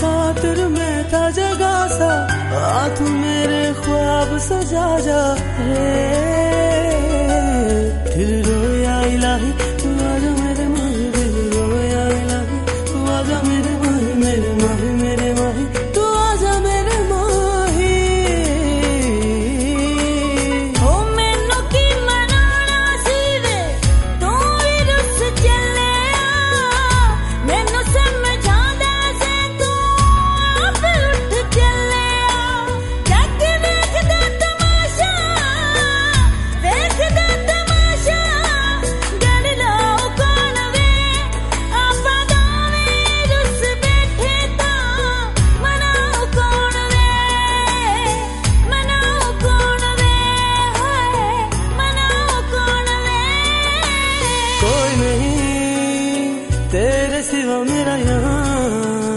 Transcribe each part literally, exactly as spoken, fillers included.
खातिर मैं था जगा सा, आ तू मेरे ख्वाब सजा जा रे। दिल रोया इलाही तू आजा मेरे माही, दिल रोया इलाही तू आजा मेरे माही, मेरे माही मेरे माही तू आजा मेरे माही। ओ मैनू की मनाना सी वे तू भी रुस चले आ, मैनू समझांदा से तू आप उठ चले आ। जग वेखदा तमाशा वेखदा तमाशा, गल लो कौन वे आपा दोवें रुस बैठे तां, मनाओ कौन वे मनाओ कौन वे हाय मनाओ कौन वे। कोई नहीं तेरे सिवा मेरा यहाँ,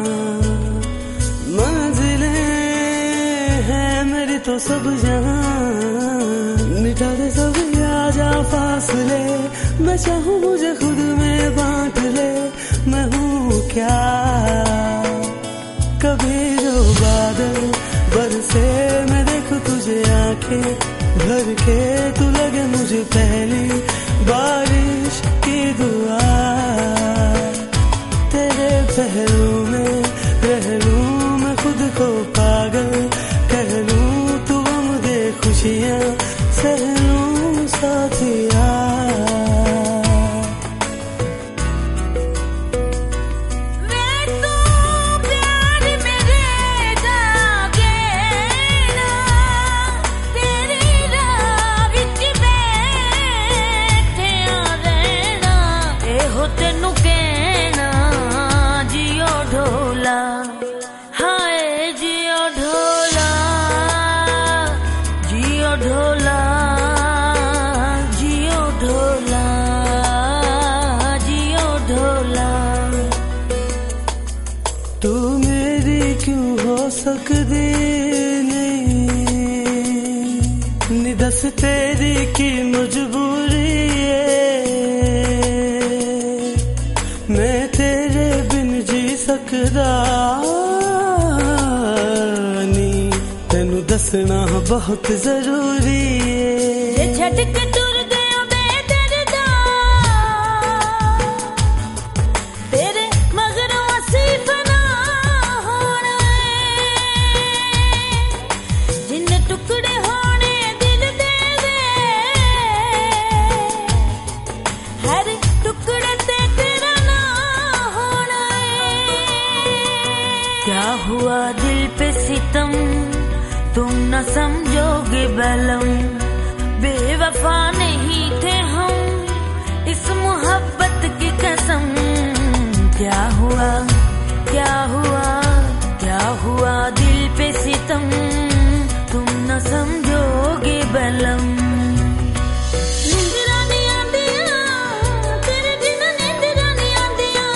मंजिलें हैं मेरी तो सब जहाँ। मिटा दे सब आजा फासले, मैं चाहूँ मुझे खुद में बांट ले। मैं हूँ क्या कभी जो बादल बरसे मैं देखूं तुझे आंखें भर के, तू लगे मुझे पहली बारिश की दुआ। तेरे पहलू में रह लूं मैं खुद को पागल कह लूं, तू गम दे खुशियाँ सह लूं साथिया। वे तू प्यार मेरे जागे ना, तेरी राह विच बैठे आ रहना। एहो तेनू कहना जियो ढोला, हाय जियो ढोला जियो ढोला जियो ढोला जियो ढोला। तू मेरी क्यों हो सकती नहीं, नी दस तेरी की मजबूरी है। मैं तेरे बिन जी सकदा नी, तेनू दसना बहुत जरूरी है। जे छड्ड के टुर गया बेदर्दा, तेरे मगरों असीं फना होना है। जिन्ने टुकड़े होने दिल दे वे, हर टुकड़े ते तेरा ना होना है। क्या हुआ दिल पे सितम तुम न समझोगे बलम, बेवफा नहीं थे हम इस मोहब्बत की कसम। क्या हुआ क्या हुआ क्या हुआ दिल पे सितम, तुम न समझोगे बलम। नींदरां नी आंदियां तेरे बिना, नींदरां नी आंदियां।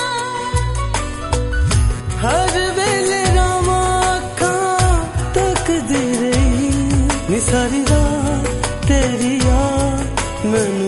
हर वेले रामा अखां तकदी रही, नी सारी रात तेरी याद मैं